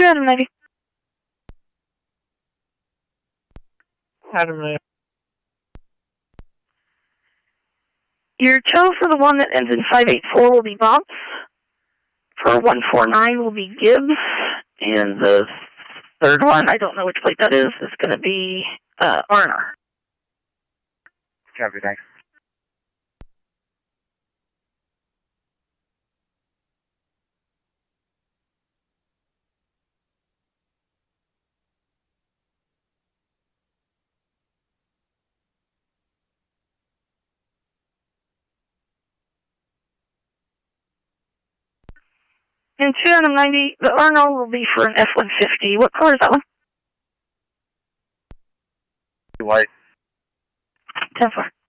Adam 90. Adam 90. Your tow for the one that ends in 584 will be Bob. For 149 will be Gibbs. And the third one, I don't know which plate that is going to be R&R. Copy, thanks. And 2 Adam 90, the R&R will be for an F-150. What color is that one? White. 10-4.